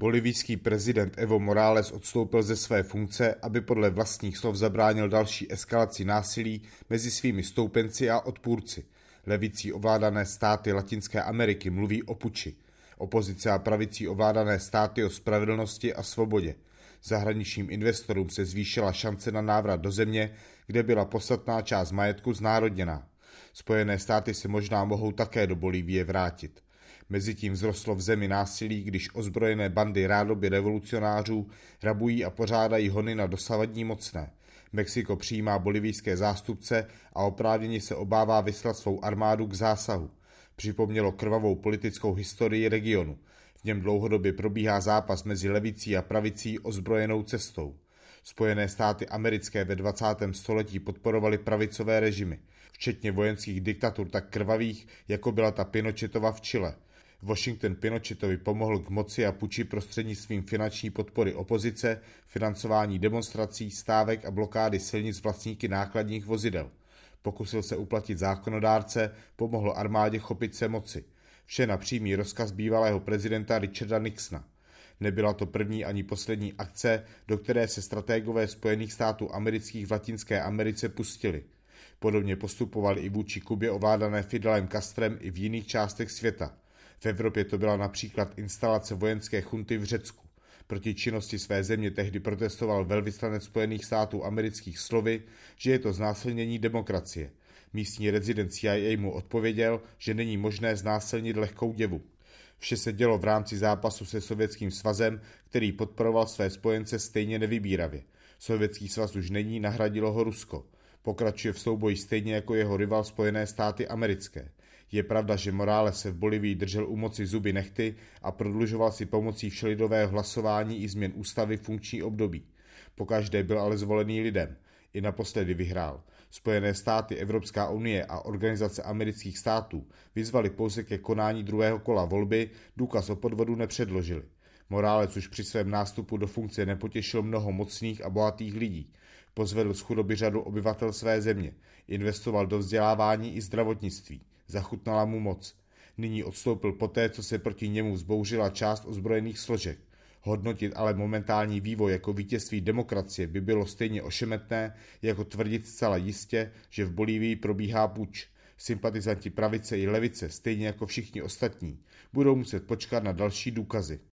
Bolivijský prezident Evo Morales odstoupil ze své funkce, aby podle vlastních slov zabránil další eskalaci násilí mezi svými stoupenci a odpůrci. Levicí ovládané státy Latinské Ameriky mluví o puči. Opozice a pravicí ovládané státy o spravedlnosti a svobodě. Zahraničním investorům se zvýšila šance na návrat do země, kde byla podstatná část majetku znárodněná. Spojené státy se možná mohou také do Bolívie vrátit. Mezitím vzrostlo v zemi násilí, když ozbrojené bandy rádoby revolucionářů rabují a pořádají hony na dosavadní mocné. Mexiko přijímá bolivijské zástupce a oprávněně se obává vyslat svou armádu k zásahu. Připomnělo krvavou politickou historii regionu. V něm dlouhodobě probíhá zápas mezi levicí a pravicí ozbrojenou cestou. Spojené státy americké ve 20. století podporovaly pravicové režimy, včetně vojenských diktatur tak krvavých, jako byla ta Pinochetova v Chile. Washington Pinochetovi pomohl k moci a puči prostřednictvím finanční podpory opozice, financování demonstrací, stávek a blokády silnic vlastníky nákladních vozidel. Pokusil se uplatit zákonodárce, pomohl armádě chopit se moci. Vše na přímý rozkaz bývalého prezidenta Richarda Nixona. Nebyla to první ani poslední akce, do které se stratégové Spojených států amerických v Latinské Americe pustili. Podobně postupovali i vůči Kubě ovládané Fidelem Castrem i v jiných částech světa. V Evropě to byla například instalace vojenské chunty v Řecku. Proti činnosti své země tehdy protestoval velvyslanec Spojených států amerických slovy, že je to znásilnění demokracie. Místní rezident CIA mu odpověděl, že není možné znásilnit lehkou děvu. Vše se dělo v rámci zápasu se Sovětským svazem, který podporoval své spojence stejně nevybíravě. Sovětský svaz už není, nahradilo ho Rusko. Pokračuje v souboji stejně jako jeho rival Spojené státy americké. Je pravda, že Morales se v Bolívii držel u moci zuby nehty a prodlužoval si pomocí všelidového hlasování i změn ústavy funkční období. Pokaždé byl ale zvolený lidem. I naposledy vyhrál. Spojené státy, Evropská unie a Organizace amerických států vyzvali pouze ke konání druhého kola volby, důkaz o podvodu nepředložili. Morales už při svém nástupu do funkce nepotěšil mnoho mocných a bohatých lidí. Pozvedl z chudoby řadu obyvatel své země, investoval do vzdělávání i zdravotnictví. Zachutnala mu moc. Nyní odstoupil poté, co se proti němu vzbouřila část ozbrojených složek. Hodnotit ale momentální vývoj jako vítězství demokracie by bylo stejně ošemetné, jako tvrdit zcela jistě, že v Bolívii probíhá puč. Sympatizanti pravice i levice, stejně jako všichni ostatní, budou muset počkat na další důkazy.